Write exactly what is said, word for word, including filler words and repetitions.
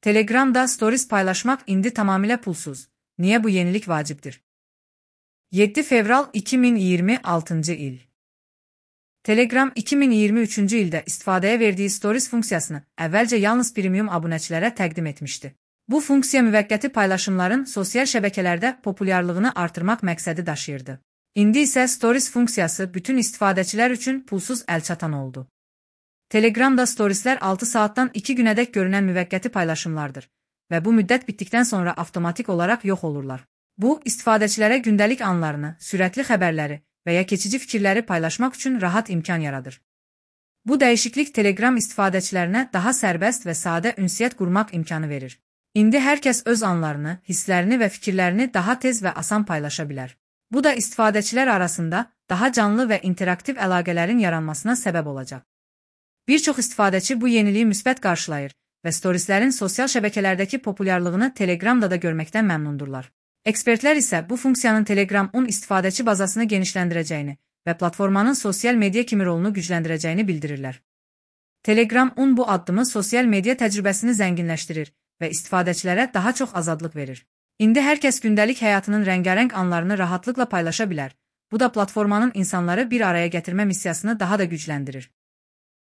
Telegram'da stories paylaşmak indi tamamıyla pulsuz. Niye bu yenilik vaciptir? yedi fevral iki min iyirmi altıncı il. Telegram iki min iyirmi üçüncü ildə istifadəyə verdiyi Stories funksiyasını əvvəlcə yalnız premium abunəçilərə təqdim etmişdi. Bu funksiya müvəqqəti paylaşımların sosial şəbəkələrdə populyarlığını artırmaq məqsədi daşıyırdı. İndi isə Stories funksiyası bütün istifadəçilər üçün pulsuz əlçatan oldu. Telegramda Storieslər altı saatdan iki günədək görünən müvəqqəti paylaşımlardır və bu müddət bitdikdən sonra avtomatik olaraq yox olurlar. Bu, istifadəçilərə gündəlik anlarını, sürətli xəbərləri və ya keçici fikirləri paylaşmaq üçün rahat imkan yaradır. Bu dəyişiklik Telegram istifadəçilərinə daha sərbəst və sadə ünsiyyət qurmaq imkanı verir. İndi hər kəs öz anlarını, hisslərini və fikirlərini daha tez və asan paylaşa bilər. Bu da istifadəçilər arasında daha canlı və interaktiv əlaqələrin yaranmasına səbəb olacaq. Bir çox istifadəçi bu yeniliyi müsbət qarşılayır və Storieslərin sosial şəbəkələrdəki populyarlığını Telegramda da görməkdən məmnundurlar. Ekspertlər isə bu funksiyanın Telegram-un istifadəçi bazasını genişləndirəcəyini və platformanın sosial media kimi rolunu gücləndirəcəyini bildirirlər. Telegram-un bu addımı sosial media təcrübəsini zənginləşdirir və istifadəçilərə daha çox azadlıq verir. İndi hər kəs gündəlik həyatının rəngarəng anlarını rahatlıqla paylaşa bilər. Bu da platformanın insanları bir araya gətirmə missiyasını daha da gücləndirir.